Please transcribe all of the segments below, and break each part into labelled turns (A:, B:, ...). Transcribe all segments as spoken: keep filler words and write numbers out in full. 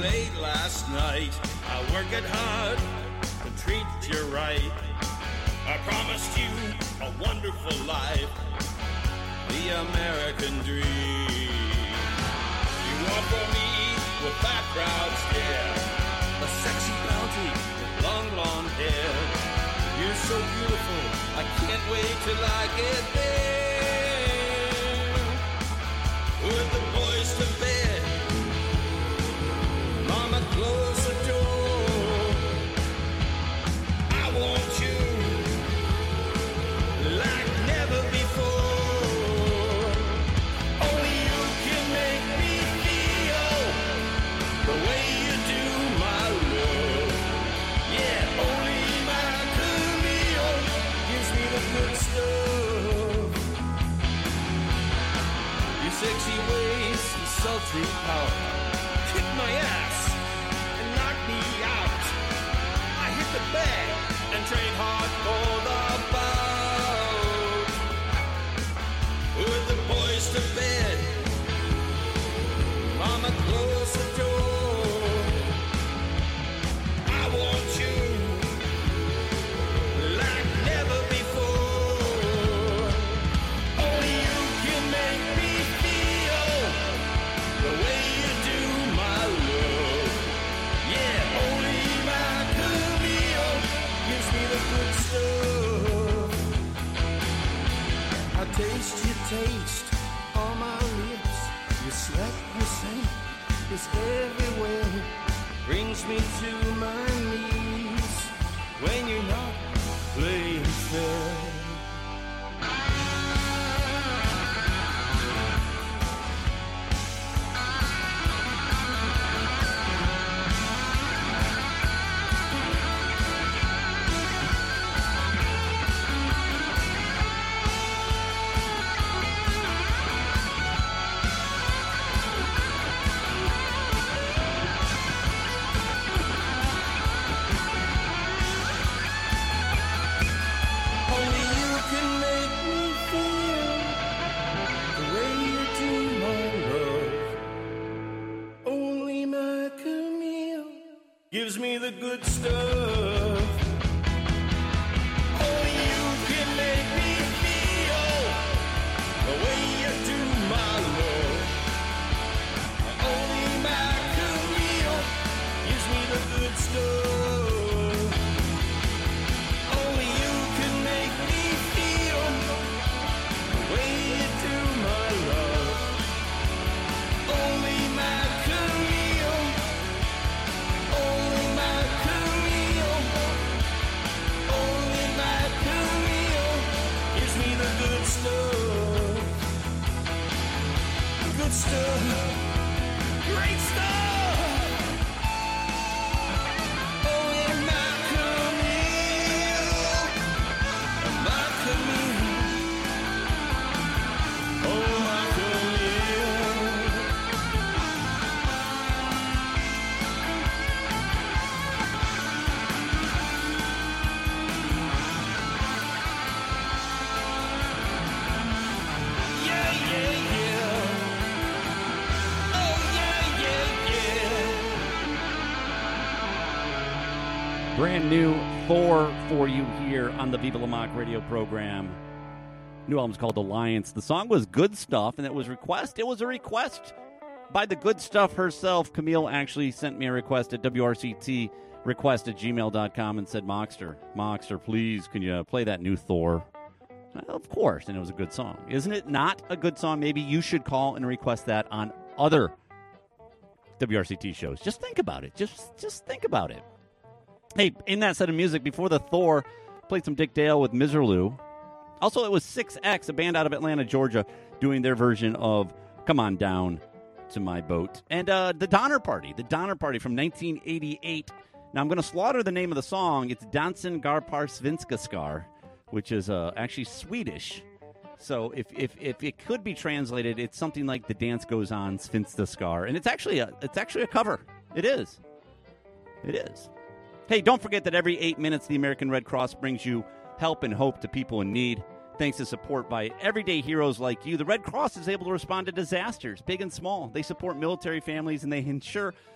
A: late last night. I'll work it hard and treat you right. I promised you a wonderful life, the American dream. You offer me with background stare, a sexy bounty with long blonde hair. You're so beautiful, I can't wait till I get there. With the boys to bed, Mama close the door. I want you like never before. Only you can make me feel the way you do my love. Yeah, only my Camille gives me the good stuff. Your sexy ways and sultry power kick my ass and knock me out. I hit the bag and train hard for the bout. With the boys to bed, Mama close the door. I want you like never before. Only you can make me feel the way you do my love. Yeah, only my Camille gives me the good stuff. I taste your taste on my lips. Your sweat, your scent is everywhere. Brings me to my knees when you're not playing fair. Only you can make me feel the way you do my love. Only my Camille gives me the good stuff. Only you can make me feel the way you do my love. Only my Camille gives me the good stuff. Only you can make me feel the way you do my love. Only my Camille. Only my Camille. Only my Camille gives me the good stuff. Good stuff. Great stuff. Only my Camille. My Camille. Oh, my Camille. Yeah, yeah, yeah. Oh, yeah, yeah, yeah.
B: Brand new Thor for you here on the Viva La Mock radio program. New album's called Alliance. The song was Good Stuff, and it was request. It was a request by the Good Stuff herself. Camille actually sent me a request at W R C T request at gmail dot com and said, Mockster, Mockster, please, can you play that new Thor? Of course, and it was a good song. Isn't it not a good song? Maybe you should call and request that on other W R C T shows. Just think about it. Just, just think about it. Hey, in that set of music, before the Thor, played some Dick Dale with Miserlou. Also, it was six X, a band out of Atlanta, Georgia, doing their version of Come On Down to My Boat. And uh, the Donner Party, the Donner Party from nineteen eighty-eight. Now, I'm going to slaughter the name of the song. It's Dansen Garpar Svenskaskar, which is uh, actually Swedish. So if, if if it could be translated, it's something like The Dance Goes On, Svenskaskar. And it's actually a, it's actually a cover. It is. It is. Hey, don't forget that every eight minutes, the American Red Cross brings you help and hope to people in need. Thanks to support by everyday heroes like you, the Red Cross is able to respond to disasters, big and small. They support military families, and they ensure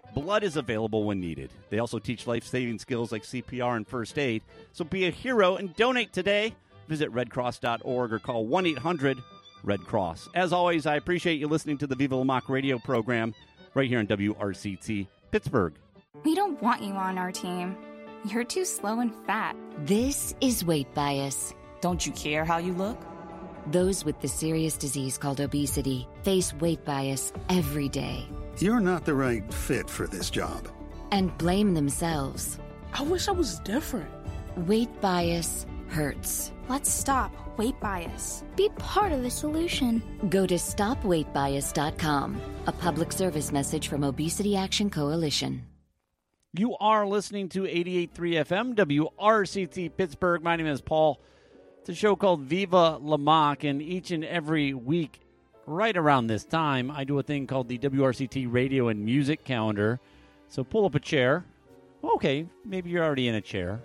B: blood is available when needed. They also teach life-saving skills like C P R and first aid. So be a hero and donate today. Visit red cross dot org or call one eight hundred red cross. As always, I appreciate you listening to the Viva La Mock radio program right here on W R C T Pittsburgh.
C: We don't want you on our team. You're too slow and fat.
D: This is weight bias.
E: Don't you care how you look?
D: Those with the serious disease called obesity face weight bias every day.
F: You're not the right fit for this job.
D: And blame themselves.
E: I wish I was different.
D: Weight bias hurts.
C: Let's stop weight bias.
G: Be part of the solution.
D: Go to stop weight bias dot com, a public service message from Obesity Action Coalition.
B: You are listening to eighty-eight point three F M, W R C T Pittsburgh. My name is Paul. It's a show called Viva La Mock, and each and every week, right around this time, I do a thing called the W R C T Radio and Music Calendar. So pull up a chair. Okay, maybe you're already in a chair.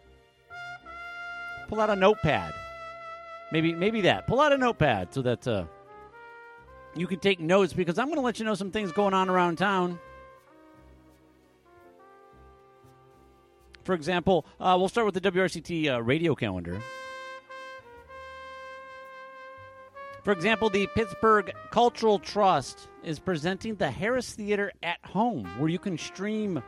B: Pull out a notepad. Maybe maybe that. Pull out a notepad so that uh, you can take notes, because I'm going to let you know some things going on around town. For example, uh, we'll start with the W R C T uh, radio calendar. For example, the Pittsburgh Cultural Trust is presenting the Harris Theater at Home, where you can stream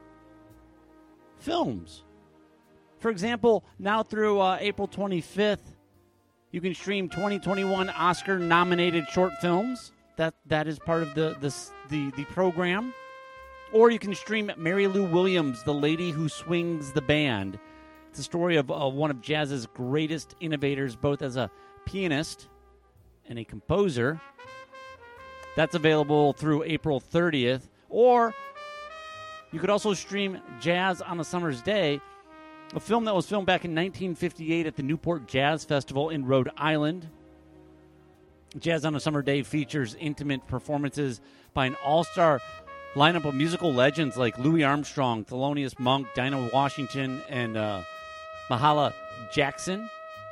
B: films. For example, now through uh, April twenty-fifth, you can stream twenty twenty-one Oscar-nominated short films. That that is part of the the the, the program. Or you can stream Mary Lou Williams, The Lady Who Swings the Band. It's a story of uh, one of jazz's greatest innovators, both as a pianist and a composer. That's available through April thirtieth. Or you could also stream Jazz on a Summer's Day, a film that was filmed back in nineteen fifty-eight at the Newport Jazz Festival in Rhode Island. Jazz on a Summer Day features intimate performances by an all-star lineup of musical legends like Louis Armstrong, Thelonious Monk, Dinah Washington, and uh, Mahalia Jackson,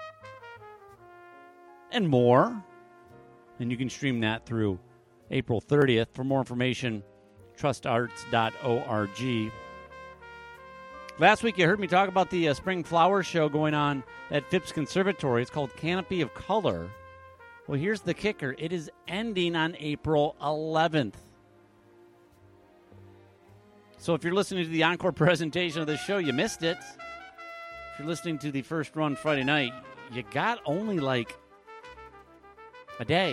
B: and more. And you can stream that through April thirtieth. For more information, trust arts dot org. Last week you heard me talk about the uh, Spring Flower Show going on at Phipps Conservatory. It's called Canopy of Color. Well, here's the kicker. It is ending on April eleventh. So if you're listening to the encore presentation of this show, you missed it. If you're listening to the first run Friday night, you got only like a day.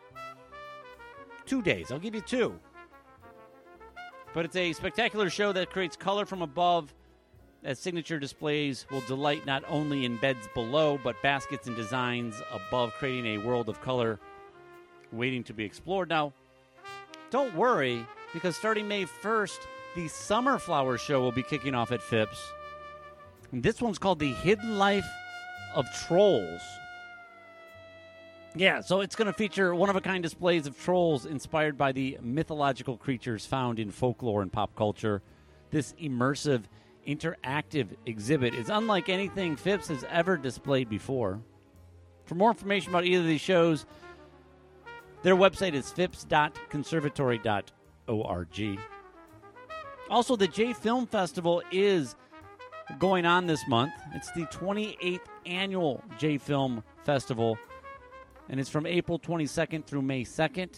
B: Two days. I'll give you two. But it's a spectacular show that creates color from above, as signature displays will delight not only in beds below, but baskets and designs above, creating a world of color waiting to be explored. Now, don't worry, because starting May first, the Summer Flower Show will be kicking off at Phipps. And this one's called The Hidden Life of Trolls. Yeah, so it's going to feature one-of-a-kind displays of trolls inspired by the mythological creatures found in folklore and pop culture. This immersive, interactive exhibit is unlike anything Phipps has ever displayed before. For more information about either of these shows, their website is phipps dot conservatory dot org. Also, the J Film Festival is going on this month. It's the twenty-eighth annual J Film Festival, and it's from April twenty-second through May second.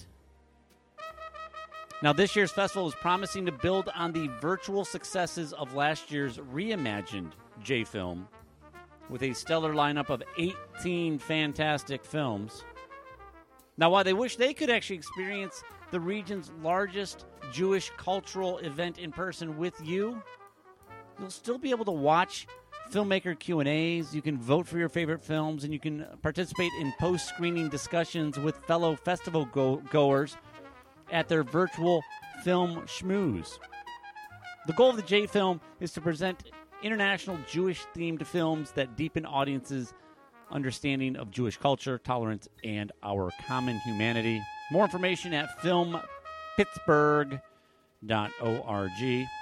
B: Now, this year's festival is promising to build on the virtual successes of last year's reimagined J Film, with a stellar lineup of eighteen fantastic films. Now, while they wish they could actually experience the region's largest Jewish cultural event in person with you, you'll still be able to watch filmmaker Q and A's, you can vote for your favorite films, and you can participate in post-screening discussions with fellow festival go- goers at their virtual film schmooze. The goal of the J-Film is to present international Jewish-themed films that deepen audiences' understanding of Jewish culture, tolerance, and our common humanity. More information at film pittsburgh dot org.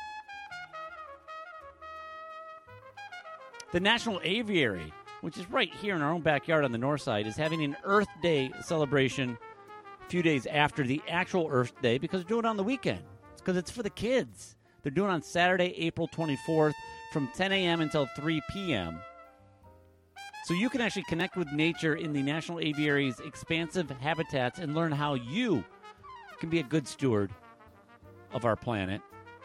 B: The National Aviary, which is right here in our own backyard on the north side, is having an Earth Day celebration a few days after the actual Earth Day because they're doing it on the weekend. It's because it's for the kids. They're doing it on Saturday, April twenty-fourth from ten a.m. until three p.m. So you can actually connect with nature in the National Aviary's expansive habitats and learn how you can be a good steward of our planet.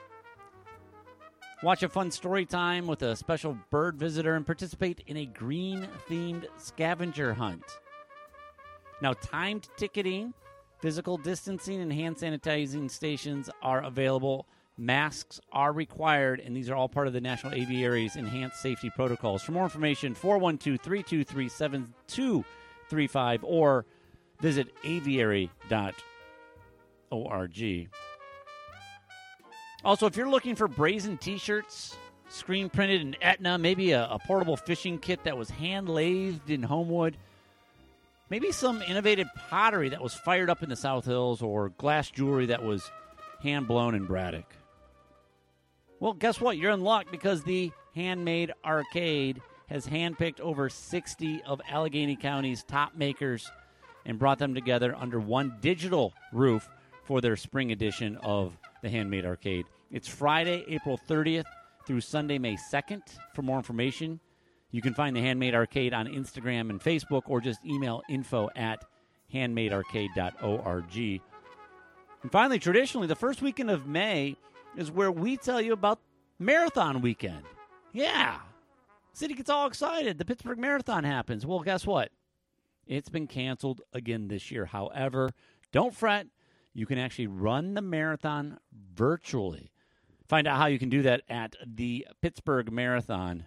B: Watch a fun story time with a special bird visitor and participate in a green-themed scavenger hunt. Now, timed ticketing, physical distancing, and hand sanitizing stations are available. Masks are required, and these are all part of the National Aviary's enhanced safety protocols. For more information, four one two, three two three, seven two three five or visit aviary dot org. Also, if you're looking for brazen T-shirts, screen printed in Etna, maybe a, a portable fishing kit that was hand-lathed in Homewood, maybe some innovative pottery that was fired up in the South Hills, or glass jewelry that was hand-blown in Braddock. Well, guess what? You're in luck, because the Handmade Arcade has handpicked over sixty of Allegheny County's top makers and brought them together under one digital roof for their spring edition of the Handmade Arcade. It's Friday, April thirtieth through Sunday, May second. For more information, you can find the Handmade Arcade on Instagram and Facebook, or just email info at handmade arcade dot org. And finally, traditionally, the first weekend of May is where we tell you about Marathon Weekend. Yeah. City gets all excited. The Pittsburgh Marathon happens. Well, guess what? It's been canceled again this year. However, don't fret. You can actually run the marathon virtually. Find out how you can do that at the pittsburgh marathon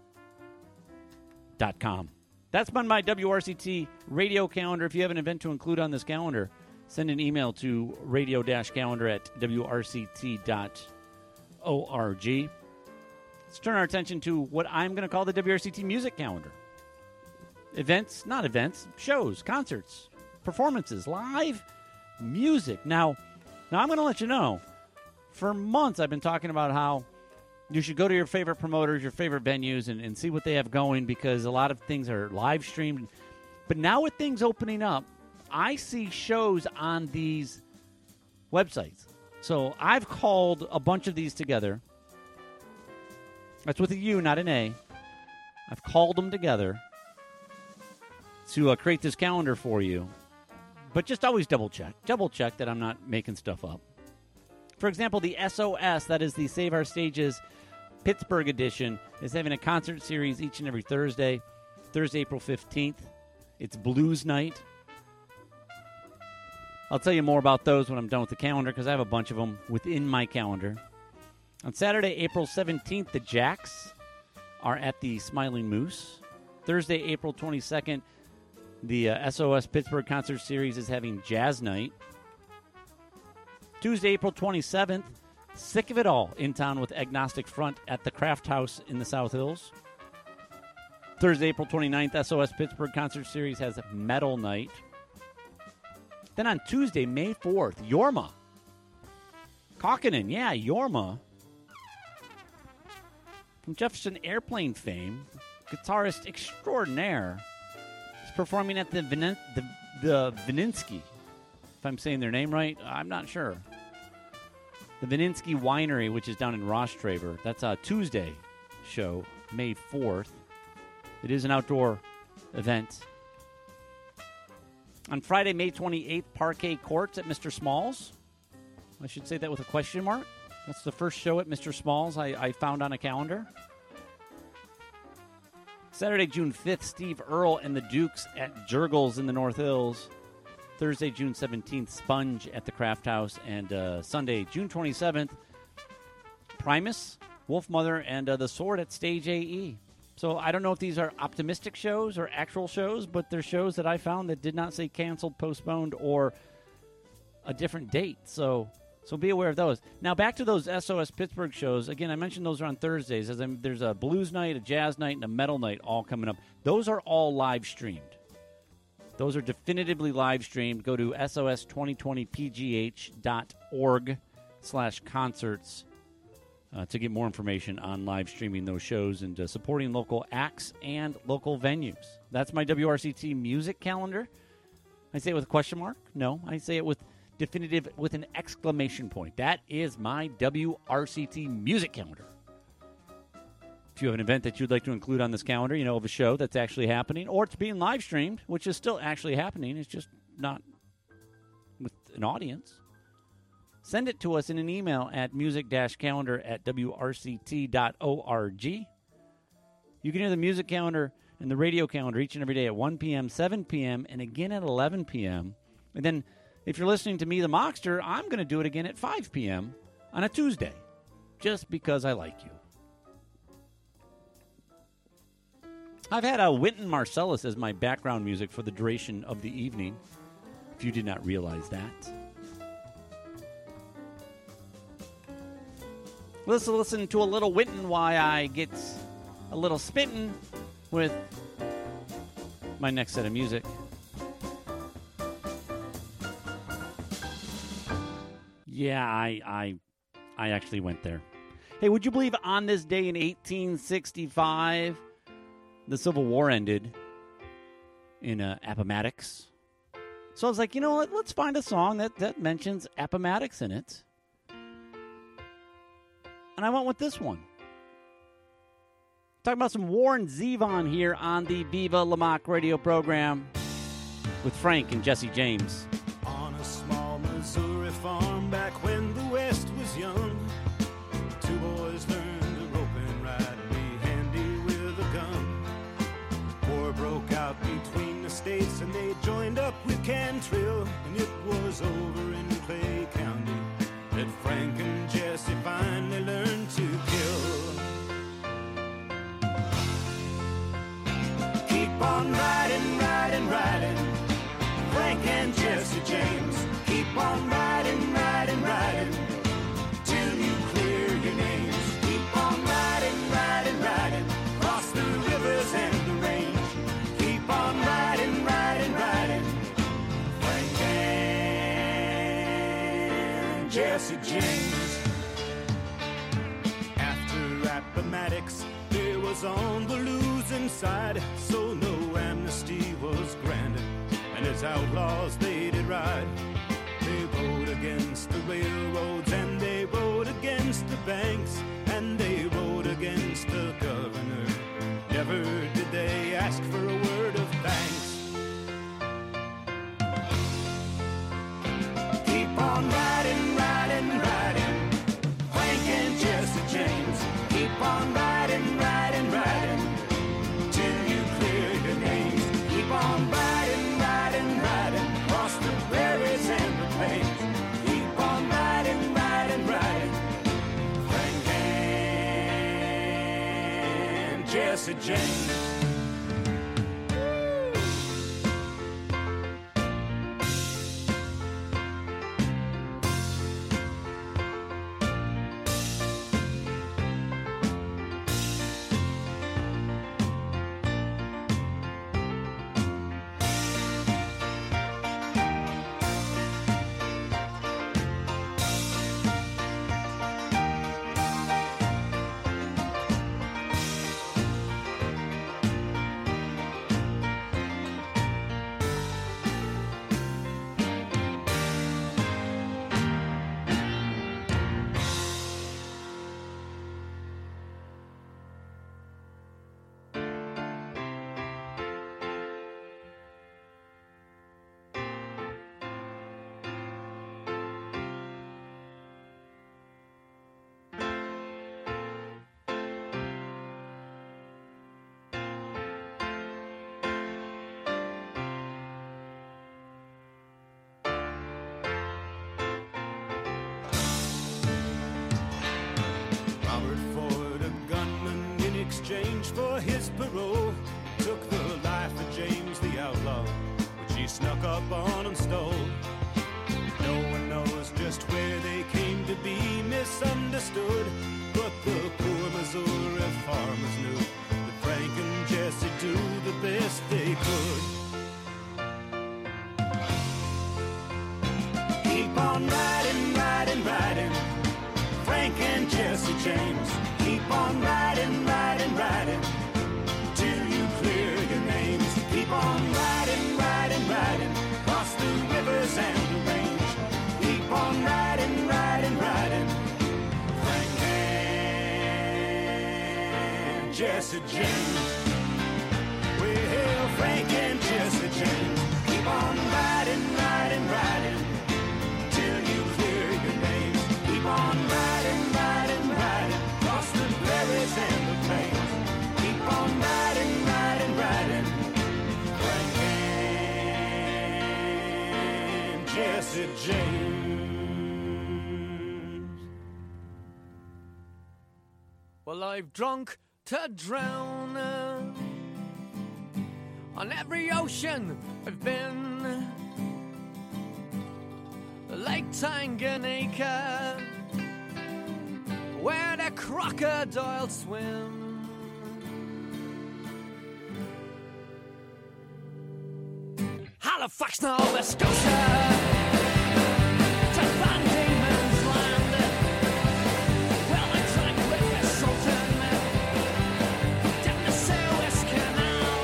B: dot com. That's been my W R C T radio calendar. If you have an event to include on this calendar, send an email to radio-calendar at w r c t dot org. Let's turn our attention to what I'm going to call the W R C T music calendar. Events, not events, shows, concerts, performances, live music. Now, now I'm going to let you know, for months I've been talking about how you should go to your favorite promoters, your favorite venues, and, and see what they have going, because a lot of things are live streamed. But now with things opening up, I see shows on these websites. So I've called a bunch of these together. That's with a U, not an A. I've called them together to uh, create this calendar for you. But just always double check. Double check that I'm not making stuff up. For example, the S O S, that is the Save Our Stages Pittsburgh edition, is having a concert series each and every Thursday. Thursday, April fifteenth. It's Blues Night. I'll tell you more about those when I'm done with the calendar, because I have a bunch of them within my calendar. On Saturday, April seventeenth, the Jacks are at the Smiling Moose. Thursday, April twenty-second, the uh, S O S Pittsburgh Concert Series is having Jazz Night. Tuesday, April twenty-seventh, Sick of It All in town with Agnostic Front at the Craft House in the South Hills. Thursday, April twenty-ninth, S O S Pittsburgh Concert Series has Metal Night. Then on Tuesday, May fourth, Yorma. Kaukonen, yeah, Yorma. From Jefferson Airplane fame, guitarist extraordinaire, is performing at the Vinen- the, the Vininsky. If I'm saying their name right, I'm not sure. The Vininsky Winery, which is down in Rostraver. That's a Tuesday show, May fourth. It is an outdoor event. On Friday, May twenty-eighth, Parquet Courts at Mister Smalls. I should say that with a question mark. That's the first show at Mister Smalls I, I found on a calendar. Saturday, June fifth, Steve Earle and the Dukes at Jurgles in the North Hills. Thursday, June seventeenth, Sponge at the Craft House. And uh, Sunday, June twenty-seventh, Primus, Wolfmother, and uh, The Sword at Stage A E. So I don't know if these are optimistic shows or actual shows, but they're shows that I found that did not say canceled, postponed, or a different date. So so be aware of those. Now back to those S O S Pittsburgh shows. Again, I mentioned those are on Thursdays. As I'm, there's a blues night, a jazz night, and a metal night all coming up. Those are all live streamed. Those are definitively live streamed. Go to S O S twenty twenty P G H dot org slash concerts uh, to get more information on live streaming those shows and uh, supporting local acts and local venues. That's my W R C T music calendar. I say it with a question mark? No, I say it with definitive with an exclamation point. That is my W R C T music calendar. If you have an event that you'd like to include on this calendar, you know, of a show that's actually happening, or it's being live streamed, which is still actually happening, it's just not with an audience, send it to us in an email at music-calendar at w r c t dot org. You can hear the music calendar and the radio calendar each and every day at one p.m., seven p.m., and again at eleven p.m. And then if you're listening to me, the Mockster, I'm going to do it again at five p.m. on a Tuesday, just because I like you. I've had a Wynton Marsalis as my background music for the duration of the evening, if you did not realize that. Let's listen to a little Wynton while I get a little spittin' with my next set of music. Yeah, I, I, I actually went there. Hey, would you believe on this day in eighteen sixty-five, the Civil War ended in uh, Appomattox? So I was like, you know what? Let's find a song that, that mentions Appomattox in it. And I went with this one. Talking about some Warren Zevon here on the Viva La Mock radio program with Frank and Jesse James.
A: On a small Missouri farm back when the West was young, two boys learned to rope and ride and be handy with a gun. War broke out between the states and they joined up with Cantrill, and it was over in Clay County that Frank and Jesse finally learned to kill. Keep on riding, riding, riding, Frank and Jesse James. Keep on riding, riding, riding, till you clear your names. Keep on riding, riding, riding, across the rivers and the range. Keep on riding, riding, riding, Frank and Jesse James. After Appomattox, they was on the losing side, so no amnesty was granted, and as outlaws they did ride. They rode against the railroads and they rode against the banks, and they rode against the governor. Never did they ask for a word of thanks. Keep on riding, riding, riding, Frank and Jesse James. Keep on riding, riding, riding, till you clear your names. Keep on riding, riding, riding, across the prairies and the plains. Keep on riding, riding, riding, Frank and Jesse James. Exchange for his parole, took the life of James the outlaw, which he snuck up on and stole. No one knows just where they came to be misunderstood, but the poor Missouri farmers knew that Frank and Jesse do the best they could. Keep on riding, riding, riding, Frank and Jesse James. Keep on riding, riding, riding, till you clear your names. Keep on riding, riding, riding, across the rivers and the range. Jesse James. Well, Frank and Jesse James, keep on riding, riding, riding, till you clear your names. Keep on riding, riding, riding, across the prairies and the plains. Keep on riding, riding, riding, Frank and Jesse James.
H: Well, I've drunk to drown uh, on every ocean I've been, Lake Tanganyika, where the crocodiles swim. Halifax, Nova Scotia, to Van Diemen's Land. Well, I drank with the Sultan down the Suez Canal,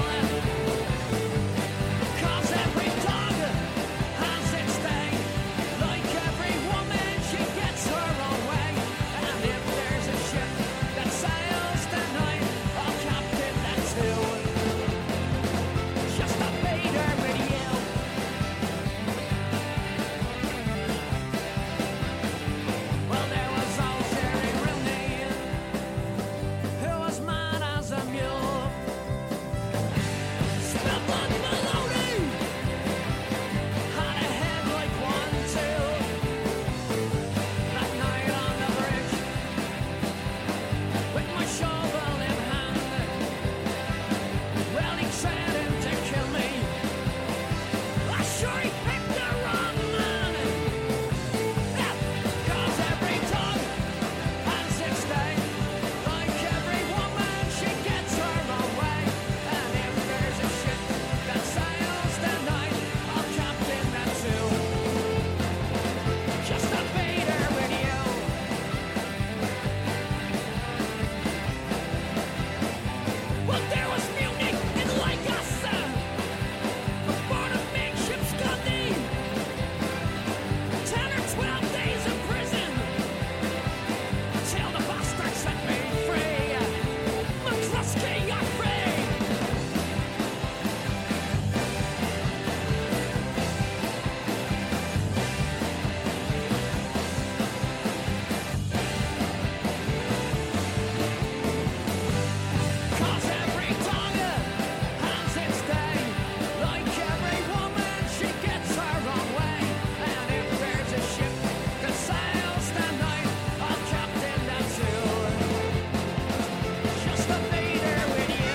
H: 'cause every dog has its day. Like every woman, she gets her own way. And if there's a ship that sails tonight, I'll captain that too. Just a beta radio. Well, there was old Jerry Rooney, who was mad as a mule. Spellman Maloney had a head like one too. That night on the bridge, with my shovel in hand, well, he threatened to kill me. I sure he picked the wrong man. Yeah, 'cause every dog has its day. Like every woman, she gets her own way. And if there's a ship that sails tonight, I'll captain that too. Just a beta radio. Well, there was Munich in Lancaster before the big ship's Scotty. Ten or twelve days in prison till the bastard set me free. McCluskey, you're free. Cause every dog has its day. Like every woman, she gets her own way. And if there's a ship that sails tonight, I'll captain that too. Just a beta with you.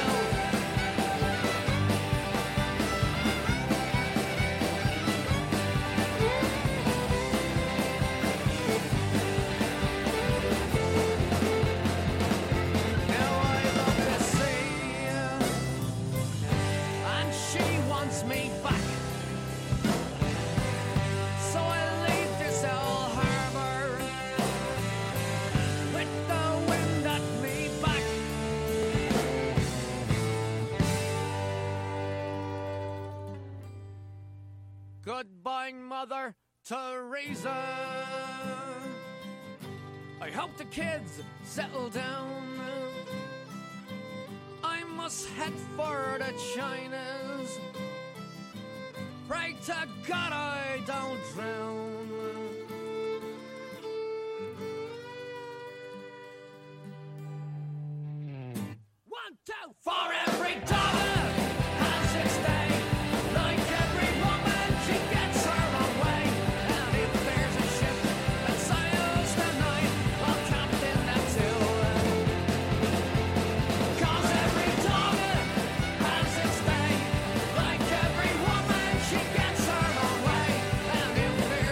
H: Now I love the sea, and she wants me back. So I leave this old harbor with the wind at me back. Goodbye, Mother Teresa. I hope the kids settle down. I must head for the Chinas. Pray to God I don't drown. One, two, for every dollar has its day. Like every woman, she gets her own way. And if there's a ship that sails tonight, I'll captain that too. 'Cause every dollar has its day. Like every woman, she gets her own way. And if there's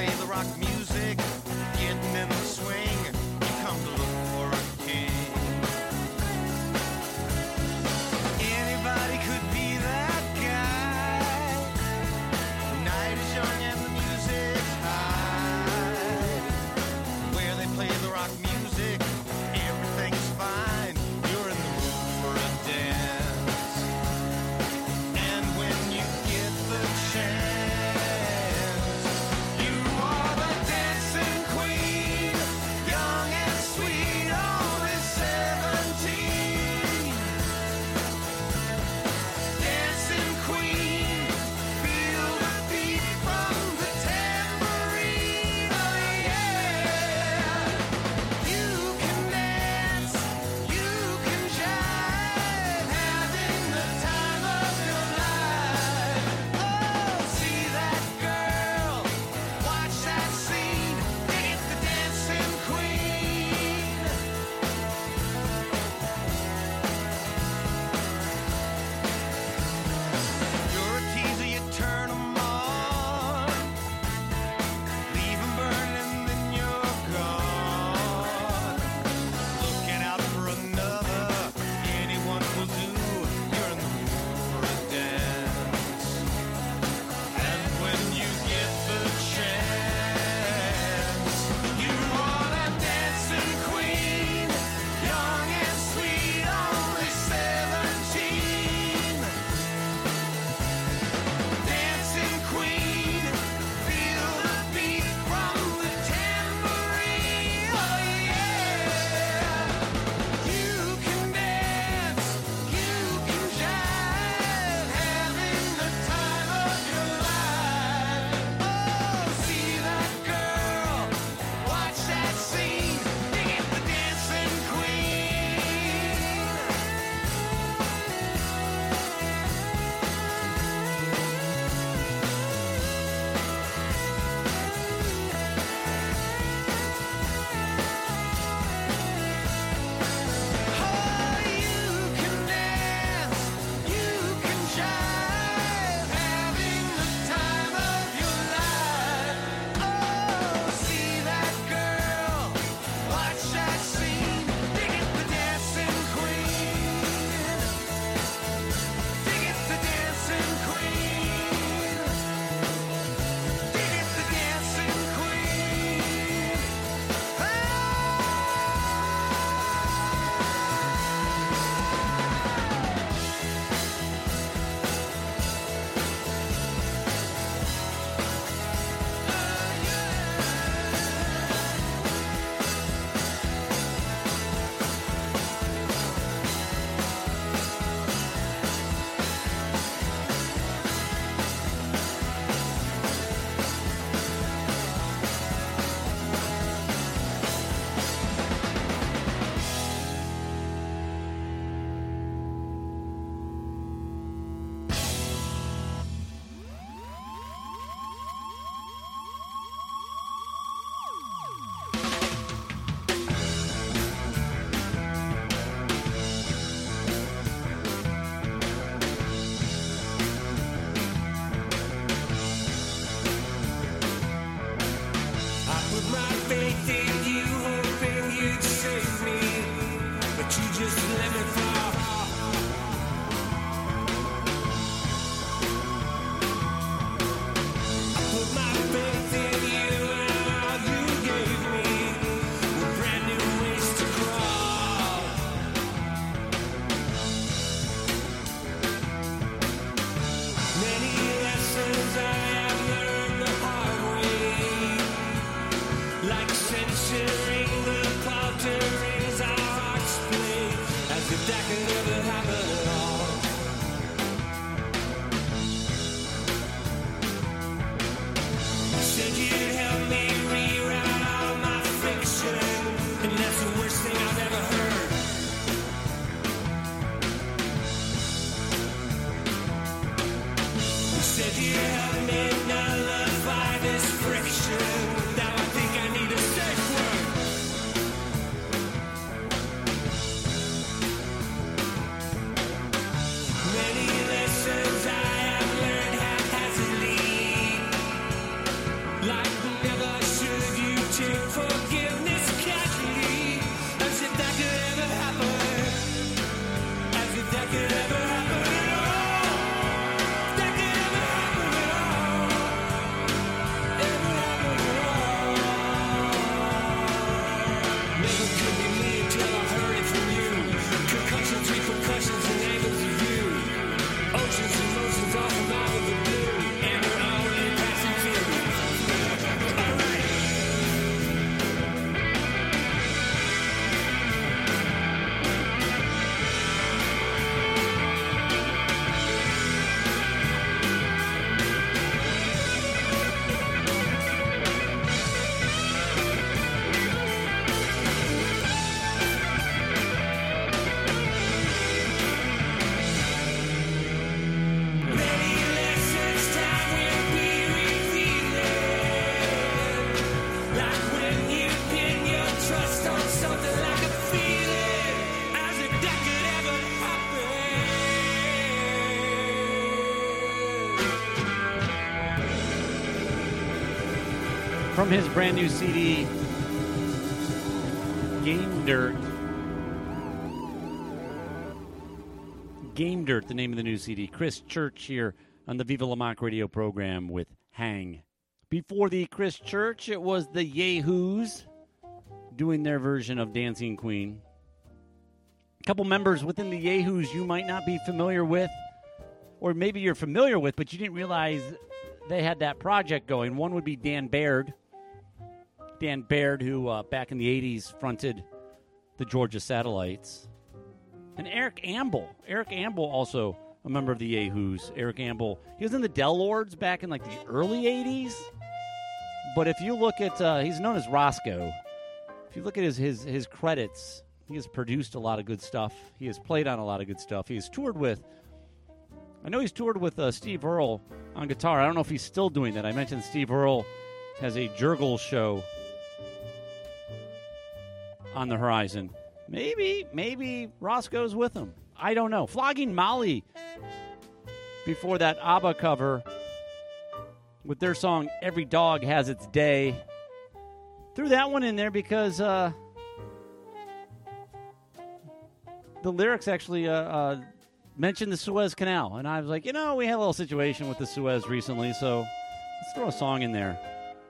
I: play the rock music, getting in the swing, you come to look for a king. Anybody could be that guy. The night is young and the music's high. Where they play the rock music, everything's fine. You're in the mood for a dance. And when you get the chance, you are the
B: From his brand new C D, Game Dirt. Game Dirt, the name of the new C D. Chris Church here on the Viva La Mock radio program with Hang. Before the Chris Church, it was the Yahoos doing their version of Dancing Queen. A couple members within the Yahoos you might not be familiar with, or maybe you're familiar with, but you didn't realize they had that project going. One would be Dan Baird. Dan Baird, who uh, back in the eighties fronted the Georgia Satellites. And Eric Ambel. Eric Ambel, also a member of the Yahoos. Eric Ambel, he was in the Del Lords back in like the early eighties. But if you look at, uh, he's known as Roscoe. If you look at his, his, his credits, he has produced a lot of good stuff. He has played on a lot of good stuff. He has toured with, I know he's toured with uh, Steve Earle on guitar. I don't know if he's still doing that. I mentioned Steve Earle has a Jurgle show on the horizon. Maybe, maybe Roscoe's with him. I don't know. Flogging Molly before that ABBA cover with their song Every Dog Has Its Day. Threw that one in there because uh, the lyrics actually uh, uh, mentioned the Suez Canal. And I was like, you know, we had a little situation with the Suez recently, so let's throw a song in there.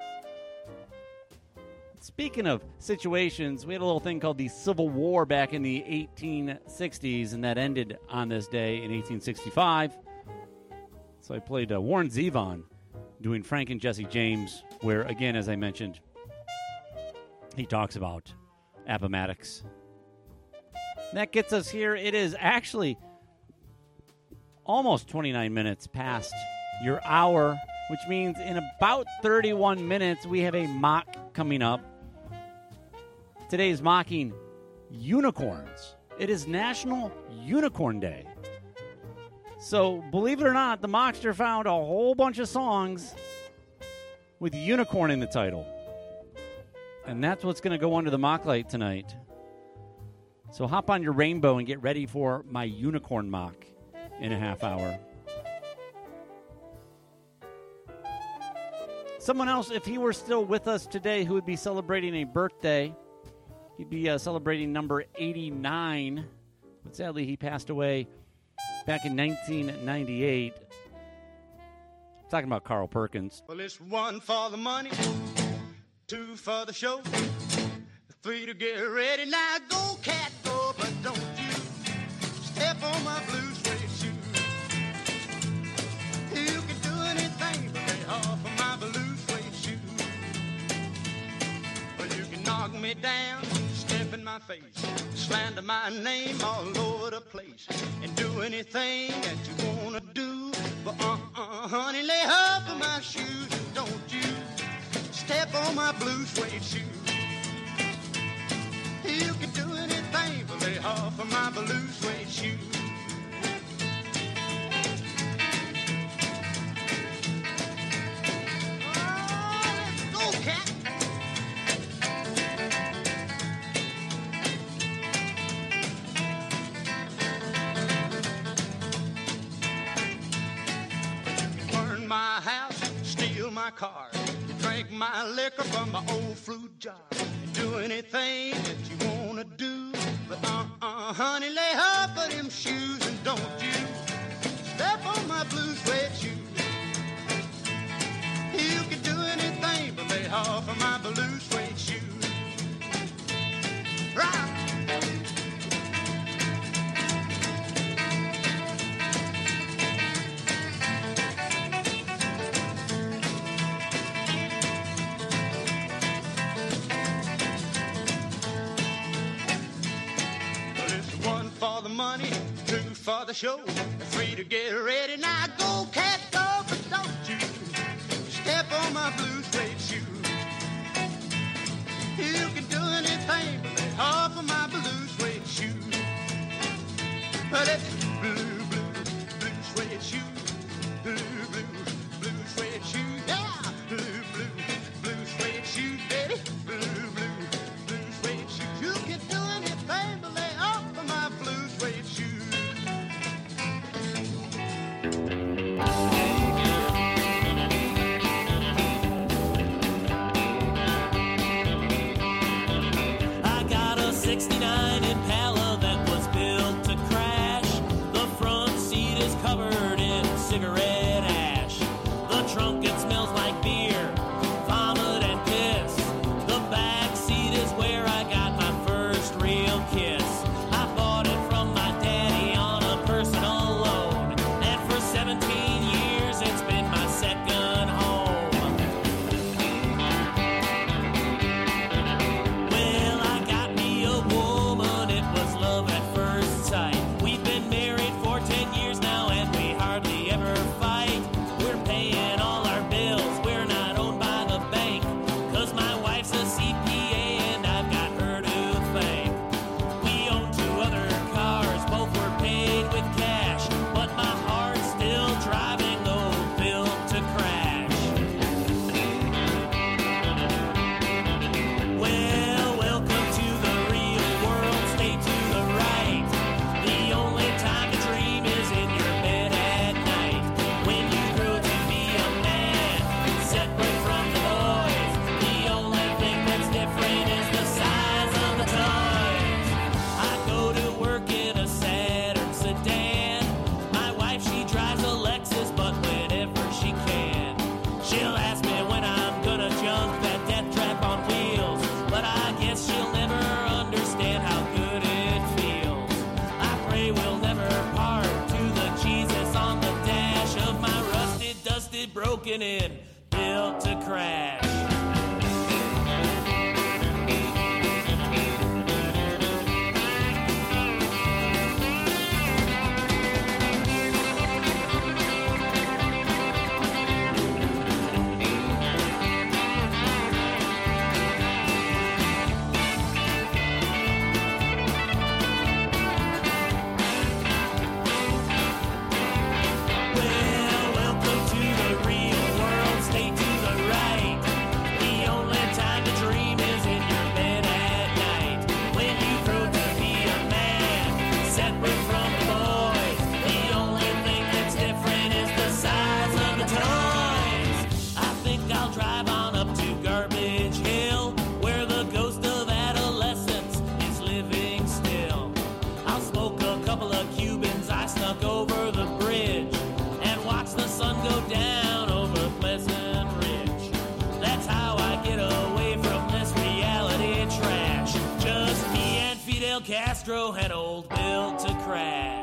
B: Speaking of situations, we had a little thing called the Civil War back in the eighteen sixties, and that ended on this day in eighteen sixty-five. So I played uh, Warren Zevon doing Frank and Jesse James, where, again, as I mentioned, he talks about Appomattox. That gets us here. It is actually almost twenty-nine minutes past your hour, which means in about thirty-one minutes we have a mock coming up. Today is mocking unicorns. It is National Unicorn Day. So, believe it or not, the Mockster found a whole bunch of songs with unicorn in the title. And that's what's going to go under the mock light tonight. So hop on your rainbow and get ready for my unicorn mock in a half hour. Someone else, if he were still with us today, who would be celebrating a birthday, he'd be uh, celebrating number eighty-nine. But sadly, he passed away back in nineteen ninety-eight. I'm talking about Carl Perkins.
I: Well, it's one for the money, two for the show, three to get ready. Now go, cat, go, but don't you step on my blue suede shoe. You can do anything but lay off of my blue suede shoe. Well, you can knock me down, step in my face, slander my name all over the place, and do anything that you wanna do. But uh-uh, honey, lay off of my shoes, and don't you step on my blue suede shoe. You can do anything but lay off of my blue suede shoe. Oh, let's go, cat. Burn my house, steal my car, drink my liquor from my old fruit jar, and do anything that you wanna do. But uh-uh, honey, lay off of them shoes, and don't you step on my blue suede shoe. You can do anything but lay off of my blue suede shoe. Right. For the money, two for the show, three to get ready. Now go, cat, go, but don't you step on my blue suede shoe. You can do anything but lay off of my blue suede shoe. Well, it's blue, blue, blue suede shoe, blue, blue, blue suede shoe, yeah, blue, blue, blue suede shoe, baby, blue, blue, blue suede shoe. You can do anything but lay off of my blue suede shoe.
H: smoking in, built to crash. Well, welcome to the real world. Stay to the right. The only time to dream is in your bed at night. When you grow to be a man, separate from the boys. The only thing that's different is the size of the toys. I think I'll drive on up to Garbage Hill, where the ghost of adolescence is living still. I'll smoke a couple of Cubans I snuck over the bridge and watch the sun go down over Pleasant Ridge. That's how I get away from this reality trash. Just me and Fidel Castro and old Built to Crash.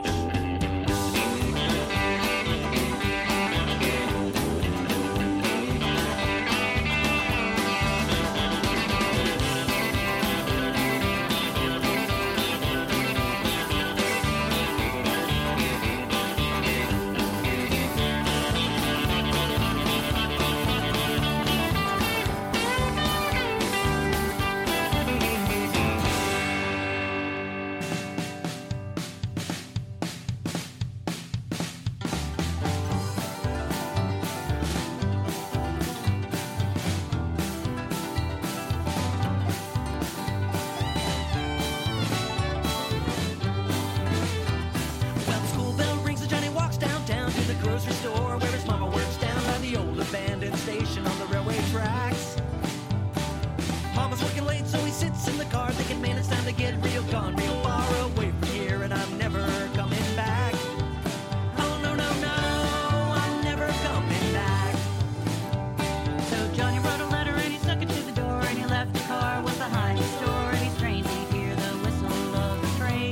H: Well, the school bell rings and Johnny walks downtown to the grocery store where his mama works down by the old abandoned station on the railway tracks. Mama's working late, so he sits in the car thinking, man, it's time to get real gone, real far away from here, and I'm never coming back. Oh, no, no, no, I'm never coming back. So Johnny wrote a letter and he stuck it to the door and he left the car with behind the store and he's trained to hear the whistle of the train.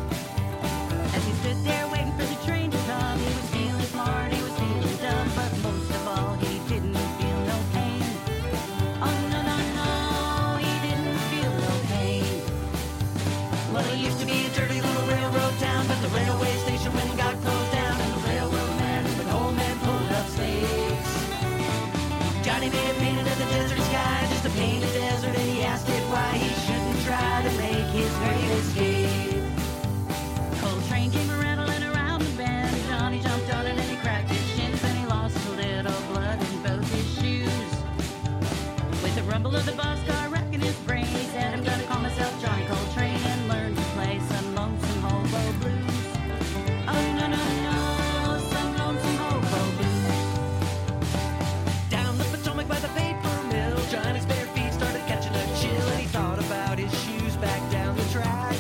H: As he stood there waiting for the train to come, he was feeling smart, he was feeling dumb, but most of all, he didn't feel no pain. Oh, no, no, no, he didn't feel no pain. Well, it used to be a dirty little railroad town, but the railway station went and got closed down, and the railroad man and the coal man pulled up stakes. Johnny made a painting of the desert sky, just a painted desert, and he asked it why he shouldn't try to make his great escape. Coal train came rattling around the bend. Johnny jumped on it and he cracked his shins and he lost a little blood in both his shoes. With the rumble of the boxcar wrecking his brain, he said, I'm gonna call myself Johnny Coltrane and learn to play some lonesome hobo blues. Oh, no, no, no, some lonesome hobo blues. Down the Potomac by the paper mill, Johnny's bare feet started catching a chill and he thought about his shoes back down the track.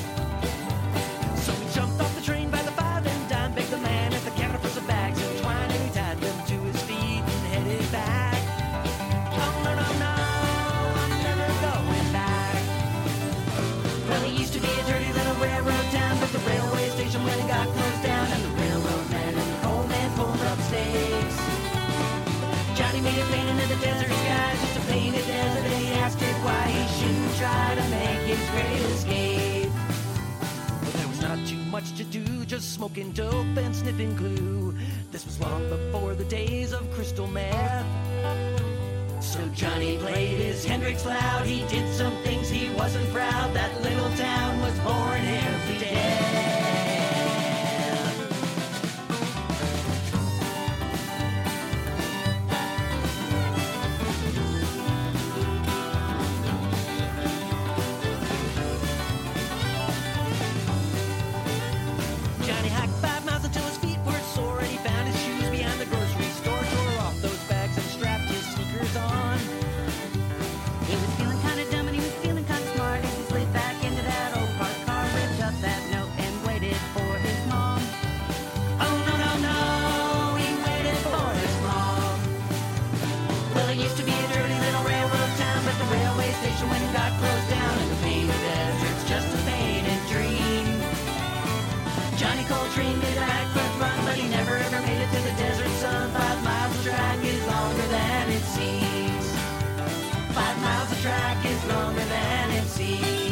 H: So he jumped off the train by the five and dime, begged the man at the counter for some bags and twine, and he tied them to his feet and headed back. Oh, no, no, no, I'm never going back. Well, it used to be a dirty little railroad town, but the railway station went and got closed down, and the railroad man and the coal man pulled up stakes. Johnny made a painting of the desert sky, just a painted desert, and he asked it why he shouldn't try to make his great escape. Well, there was not too much to do, just smoking dope and sniffing glue. This was long before the days of crystal meth. So Johnny played his Hendrix loud, he did some things he wasn't proud. That little town was born every day. Johnny hiked five miles until his feet were sore, and he found his shoes behind the grocery store, tore off those bags and strapped his sneakers on. He was feeling kinda dumb and he was feeling kinda smart as he slid back into that old parked car, ripped up that note and waited for his mom. Oh, no, no, no, he waited for his mom. Well, it used to be a dirty little railroad town, but the railway station went and got closed down, and the painted desert's just a painted dream. Johnny Coltrane did a hack for fun, but he never ever made it to the desert sun. Five miles of track is longer lasts longer than it seems.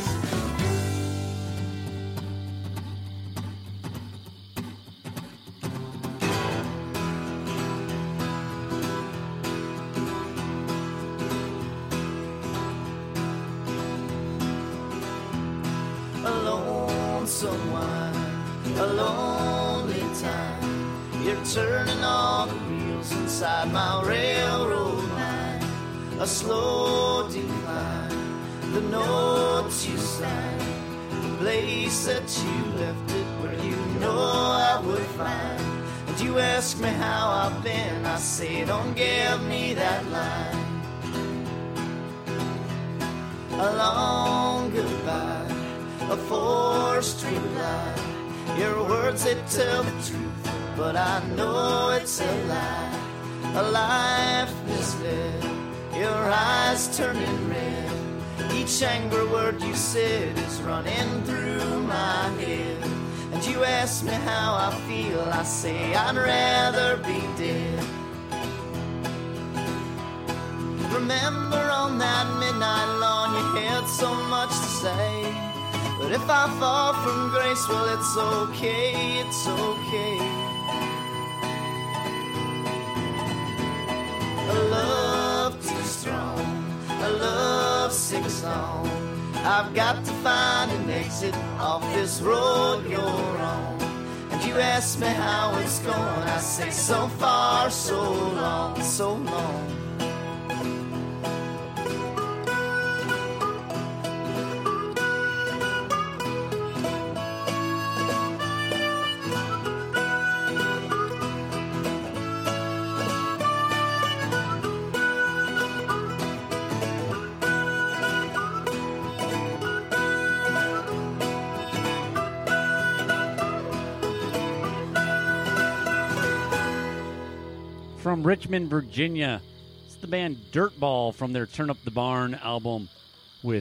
I: Someone, a lonely time. You're turning all the wheels inside my railroad line. A slow decline, the notes you signed, the place that you left it where you know I would find. And you ask me how I've been, I say don't give me that line. A long goodbye, a forced reply. Your words, they tell the truth, but I know it's a lie. A life misled, your eyes turning red. Each angry word you said is running through my head. And you ask me how I feel, I say I'd rather be dead. Remember on that midnight lawn you had so much to say. But if I fall from grace, well, it's okay, it's okay. A love too strong, a love sick song. I've got to find an exit off this road you're on. And you ask me how it's going, I say so far, so long, so long.
B: From Richmond, Virginia, it's the band Dirtball from their Turn Up the Barn album with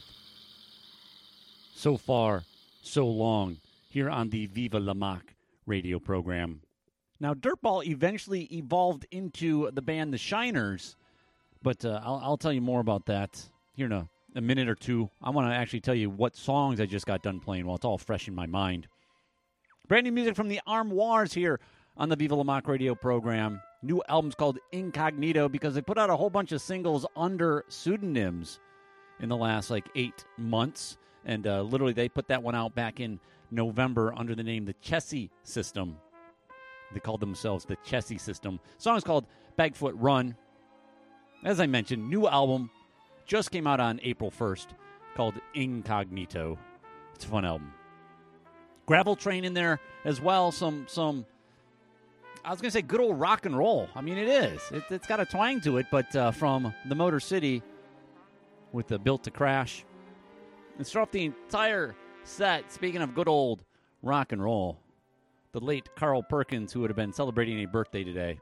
B: So Far, So Long here on the Viva La Mac radio program. Now, Dirtball eventually evolved into the band The Shiners, but uh, I'll, I'll tell you more about that here in a, a minute or two. I want to actually tell you what songs I just got done playing while it's all fresh in my mind. Brand new music from the Armoires here on the Viva La Mac radio program. New album's called Incognito because they put out a whole bunch of singles under pseudonyms in the last like eight months. And uh, literally they put that one out back in November under the name The Chessie System. They called themselves The Chessie System. The song is called Bagfoot Run. As I mentioned, new album just came out on April first called Incognito. It's a fun album. Gravel Train in there as well. Some, some I was going to say good old rock and roll. I mean, it is. It, it's got a twang to it, but uh, from the Motor City with the Built to Crash. And start off the entire set, speaking of good old rock and roll, the late Carl Perkins, who would have been celebrating a birthday today,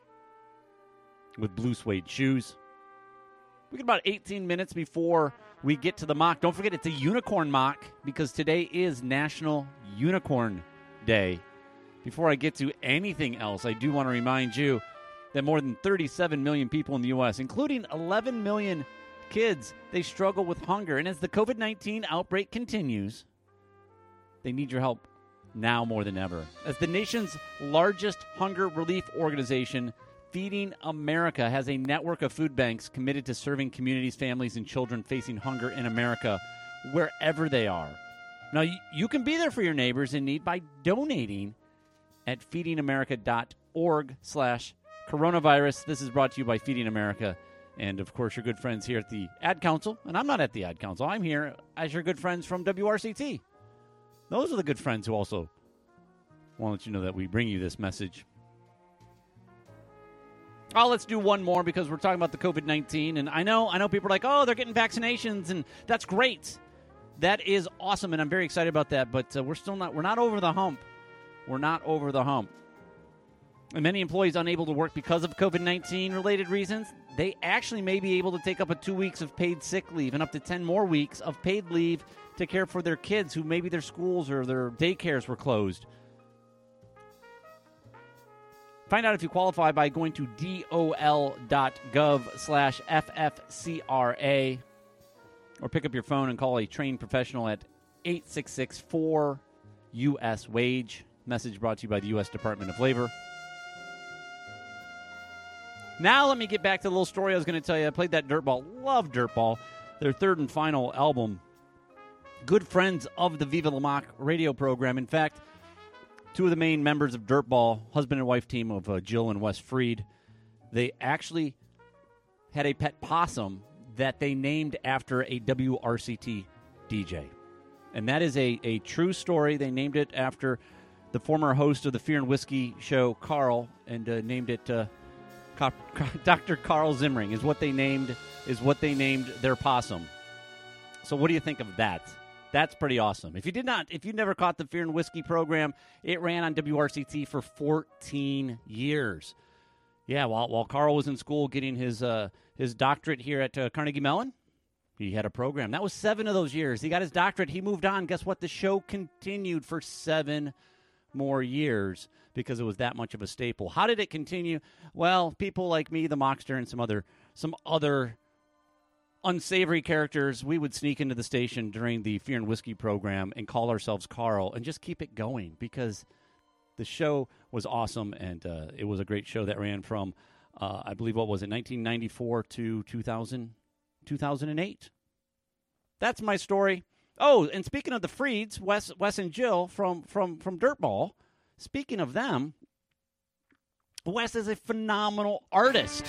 B: with Blue Suede Shoes. We got about eighteen minutes before we get to the mock. Don't forget, it's a unicorn mock, because today is National Unicorn Day. Before I get to anything else, I do want to remind you that more than thirty-seven million people in the U S, including eleven million kids, they struggle with hunger. And as the covid nineteen outbreak continues, they need your help now more than ever. As the nation's largest hunger relief organization, Feeding America has a network of food banks committed to serving communities, families, and children facing hunger in America wherever they are. Now, you can be there for your neighbors in need by donating at feedingamerica.org slash coronavirus. This is brought to you by Feeding America and, of course, your good friends here at the Ad Council. And I'm not at the Ad Council. I'm here as your good friends from W R C T. Those are the good friends who also want to let you know that we bring you this message. Oh, let's do one more because we're talking about the covid nineteen. And I know, I know people are like, oh, they're getting vaccinations, and that's great. That is awesome, and I'm very excited about that. But uh, we're still not, we're not over the hump. We're not over the hump. And many employees unable to work because of covid nineteen related reasons, they actually may be able to take up to two weeks of paid sick leave and up to ten more weeks of paid leave to care for their kids who maybe their schools or their daycares were closed. Find out if you qualify by going to dol.gov slash FFCRA. or pick up your phone and call a trained professional at eight six six, four U S wage. Message brought to you by the U S Department of Labor. Now let me get back to the little story I was going to tell you. I played that Dirtball. Love Dirtball. Their third and final album. Good friends of the Viva La Mock radio program. In fact, two of the main members of Dirtball, husband and wife team of uh, Jill and Wes Freed, they actually had a pet possum that they named after a W R C T D J. And that is a, a true story. They named it after the former host of the Fear and Whiskey show, Carl, and uh, named it uh, Co- Doctor Carl Zimring is what they named is what they named their possum. So what do you think of that? That's pretty awesome. If you did not, if you never caught the Fear and Whiskey program, it ran on W R C T for fourteen years. Yeah, while while Carl was in school getting his uh, his doctorate here at uh, Carnegie Mellon, he had a program. That was seven of those years. He got his doctorate. He moved on. Guess what? The show continued for seven more years because it was that much of a staple. How did it continue? Well, people like me, the Mockster, and some other some other unsavory characters, we would sneak into the station during the Fear and Whiskey program and call ourselves Carl and just keep it going because the show was awesome, and uh, it was a great show that ran from, uh, I believe, what was it, nineteen ninety-four to two thousand, two thousand eight. That's my story. Oh, and speaking of the Freeds, Wes, Wes and Jill from, from, from Dirtball, speaking of them, Wes is a phenomenal artist.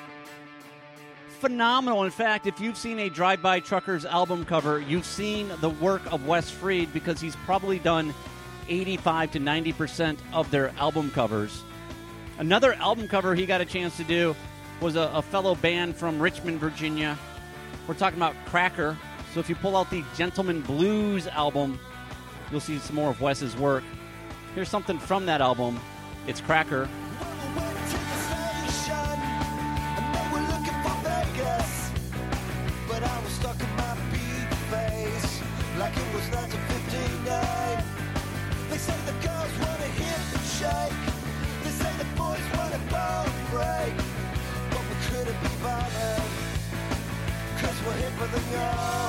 B: Phenomenal. In fact, if you've seen a Drive-By Truckers album cover, you've seen the work of Wes Freed because he's probably done eighty-five to ninety percent of their album covers. Another album cover he got a chance to do was a, a fellow band from Richmond, Virginia. We're talking about Cracker. So if you pull out the Gentleman Blues album, you'll see some more of Wes's work. Here's something from that album. It's Cracker.
I: But I was stuck in my beat face like it was nineteen fifty-nine. They say the girls want to hip and shake. They say the boys want to bone break. But we couldn't be bothered, cause we're hipper than y'all.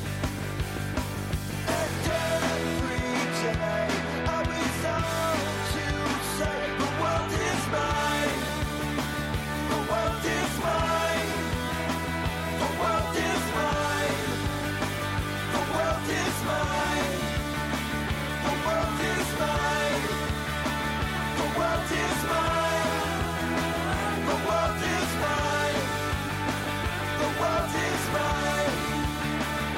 I: And every day I resolve to say the world is mine. The world is mine. The world is mine. The world is mine. The world is mine. The world is mine. The world is mine. The world is mine.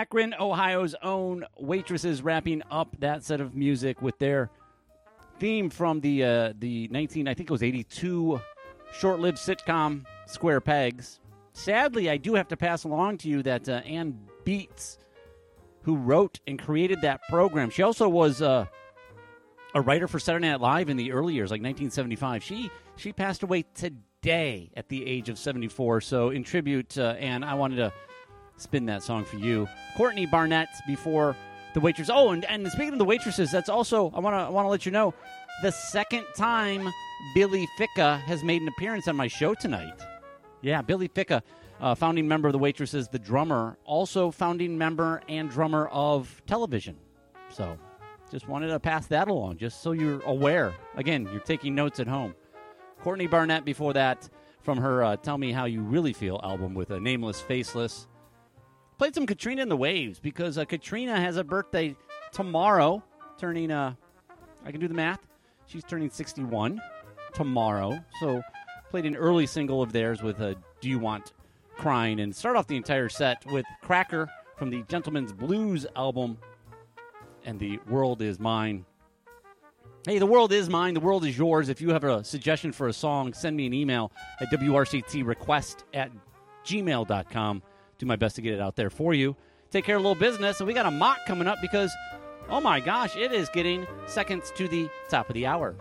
B: Akron, Ohio's own Waitresses, wrapping up that set of music with their theme from the uh, the nineteen, I think it was eighty-two, short-lived sitcom Square Pegs. Sadly, I do have to pass along to you that uh, Ann Beats, who wrote and created that program, she also was uh, a writer for Saturday Night Live in the early years, like nineteen seventy-five. She she passed away today at the age of seventy-four. So in tribute, uh, Ann, I wanted to spin that song for you. Courtney Barnett before the Waitress. Oh, and, and speaking of the Waitresses, that's also, I want to I want to let you know, the second time Billy Ficca has made an appearance on my show tonight. Yeah, Billy Ficca, uh, founding member of the Waitresses, the drummer, also founding member and drummer of Television. So just wanted to pass that along, just so you're aware. Again, you're taking notes at home. Courtney Barnett before that from her uh, Tell Me How You Really Feel album with a Nameless, Faceless. Played some Katrina and the Waves because uh, Katrina has a birthday tomorrow, turning, uh, I can do the math, she's turning sixty-one tomorrow. So played an early single of theirs with uh, Do You Want Crying, and start off the entire set with Cracker from the Gentleman's Blues album and The World Is Mine. Hey, the world is mine, the world is yours. If you have a suggestion for a song, send me an email at W R C T request at gmail dot com. Do my best to get it out there for you. Take care of a little business, and we got a mock coming up because, oh my gosh, it is getting seconds to the top of the hour.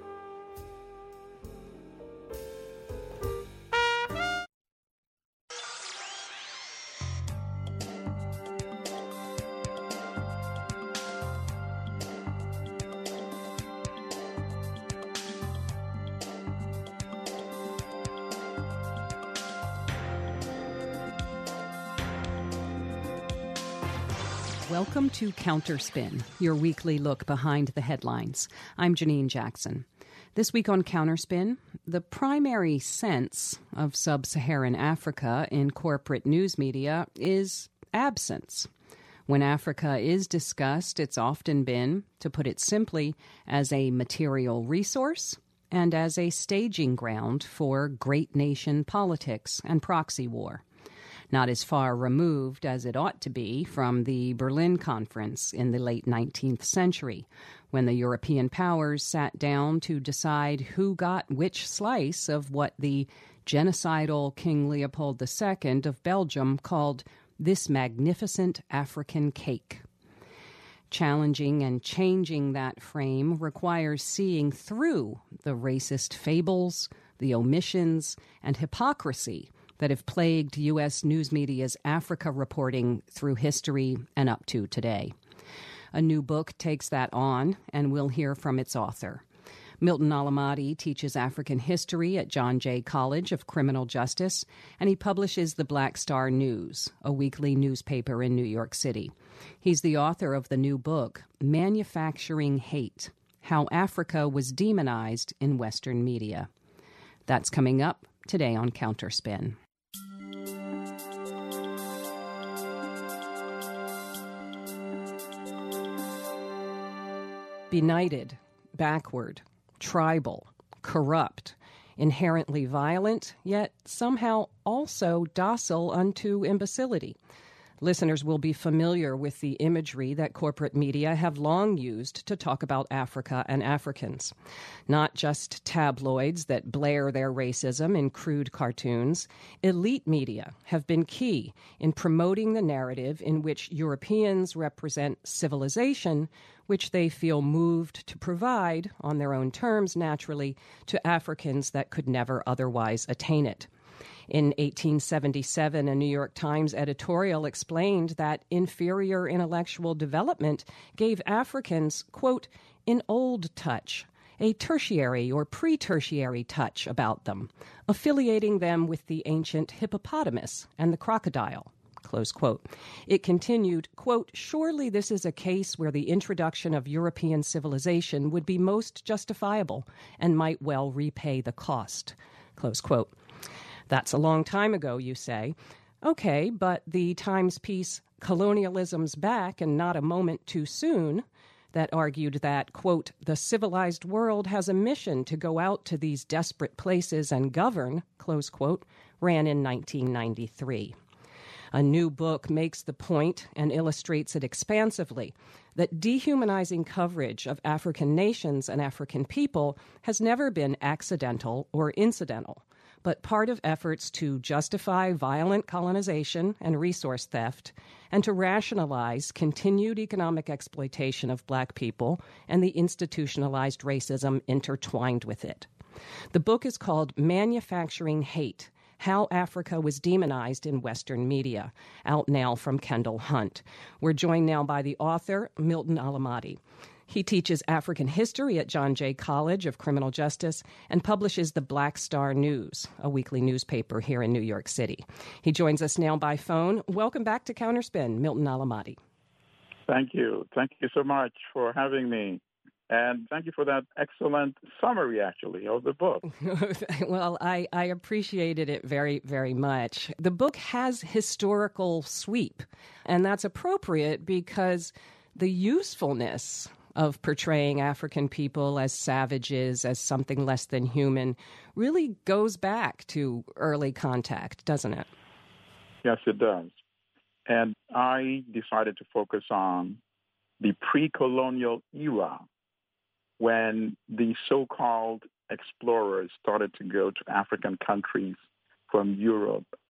J: Welcome to Counterspin, your weekly look behind the headlines. I'm Janine Jackson. This week on Counterspin, the primary sense of sub-Saharan Africa in corporate news media is absence. When Africa is discussed, it's often been, to put it simply, as a material resource and as a staging ground for great nation politics and proxy war. Not as far removed as it ought to be from the Berlin Conference in the late nineteenth century, when the European powers sat down to decide who got which slice of what the genocidal King Leopold the Second of Belgium called this magnificent African cake. Challenging and changing that frame requires seeing through the racist fables, the omissions, and hypocrisy that have plagued U S news media's Africa reporting through history and up to today. A new book takes that on, and we'll hear from its author. Milton Alamadi teaches African history at John Jay College of Criminal Justice, and he publishes the Black Star News, a weekly newspaper in New York City. He's the author of the new book, Manufacturing Hate: How Africa Was Demonized in Western Media. That's coming up today on Counterspin. Benighted, backward, tribal, corrupt, inherently violent, yet somehow also docile unto imbecility. Listeners will be familiar with the imagery that corporate media have long used to talk about Africa and Africans. Not just tabloids that blare their racism in crude cartoons, elite media have been key in promoting the narrative in which Europeans represent civilization, which they feel moved to provide, on their own terms naturally, to Africans that could never otherwise attain it. In eighteen seventy-seven, a New York Times editorial explained that inferior intellectual development gave Africans, quote, an old touch, a tertiary or pre-tertiary touch about them, affiliating them with the ancient hippopotamus and the crocodile, close quote. It continued, quote, surely this is a case where the introduction of European civilization would be most justifiable and might well repay the cost, close quote. That's a long time ago, you say. Okay, but the Times piece, Colonialism's Back and Not a Moment Too Soon, that argued that, quote, the civilized world has a mission to go out to these desperate places and govern, close quote, ran in nineteen ninety-three. A new book makes the point and illustrates it expansively that dehumanizing coverage of African nations and African people has never been accidental or incidental, but part of efforts to justify violent colonization and resource theft and to rationalize continued economic exploitation of black people and the institutionalized racism intertwined with it. The book is called Manufacturing Hate: How Africa Was Demonized in Western Media, out now from Kendall Hunt. We're joined now by the author, Milton Alamati. He teaches African history at John Jay College of Criminal Justice and publishes the Black Star News, a weekly newspaper here in New York City. He joins us now by phone. Welcome back to Counterspin, Milton Alamati.
K: Thank you. Thank you so much for having me. And thank you for that excellent summary, actually, of the book.
J: Well, I, I appreciated it very, very much. The book has historical sweep, and that's appropriate because the usefulness of portraying African people as savages, as something less than human, really goes back to early contact, doesn't it?
K: Yes, it does. And I decided to focus on the pre-colonial era, when the so-called explorers started to go to African countries from Europe